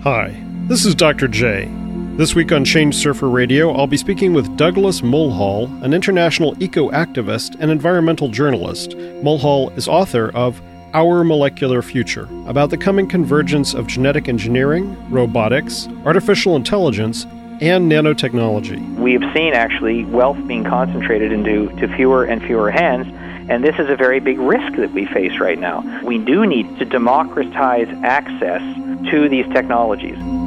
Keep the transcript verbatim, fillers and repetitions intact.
Hi, this is Doctor J. This week on Change Surfer Radio, I'll be speaking with Douglas Mulhall, an international eco-activist and environmental journalist. Mulhall is author of Our Molecular Future, about the coming convergence of genetic engineering, robotics, artificial intelligence, and nanotechnology. We have seen, actually, wealth being concentrated into to fewer and fewer hands, and this is a very big risk that we face right now. We do need to democratize access to these technologies.